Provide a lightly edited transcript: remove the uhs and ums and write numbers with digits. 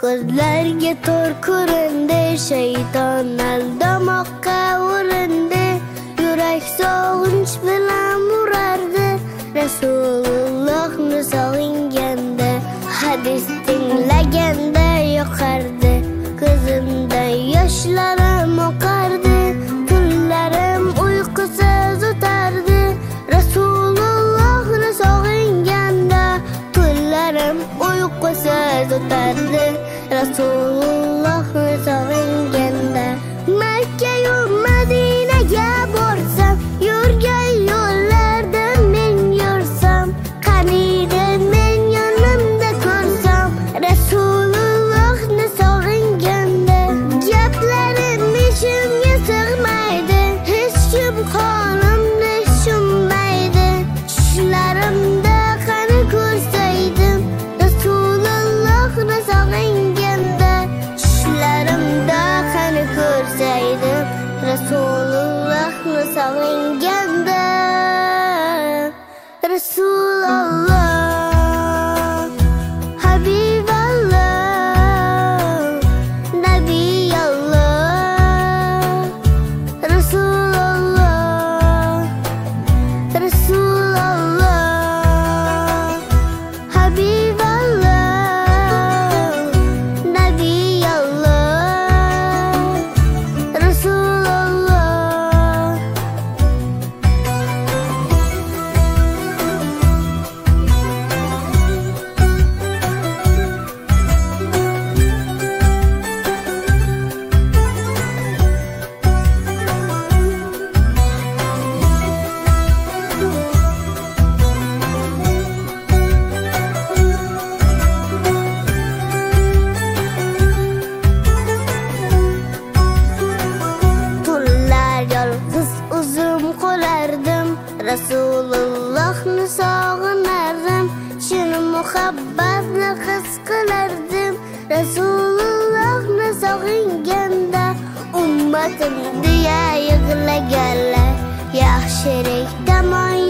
Ko'zlarga tor ko'rindi, shayton aldamoqqa urindi. Yurak sog'inch bilan urardi, Rasulullohni sog'inganda. Hadis tinglaganda yoqardi, ko'zimda yoshlarim oqardi. Tunlarim uyqusiz o'tardi, Rasulullohni sog'inganda. Tunlarim uyqusiz o'tardi, Rasulullohni sog'inganda. Makka-yu Madinaga borsam, yurgan yo'llarda men yursam, qaniydi men yonimda ko'rsam, Rasulullohni sog'inganda. Gaplarim ishimga sig'maydi, hech kim qo'limni tushunmaydi. Tushlarimda qani ko'rsaydim, Rasulullohni sog'inganda. Tushlarimda qani ko'rsaydim, Rasulullohni sog'inganda. Rasululloh, Habiballoh, Nabiyalloh. Rasululloh, Rasululloh, Habiballoh, Nabiyalloh. Rasululloh. Tunlar yolg'iz o'zim qolardim, Rasulullohni sog'inardim. Shuni muhabbatni his qilardim, Rasulullohni sog'inganda. Ummatim deya yig'laganlar, yaxshilik tomon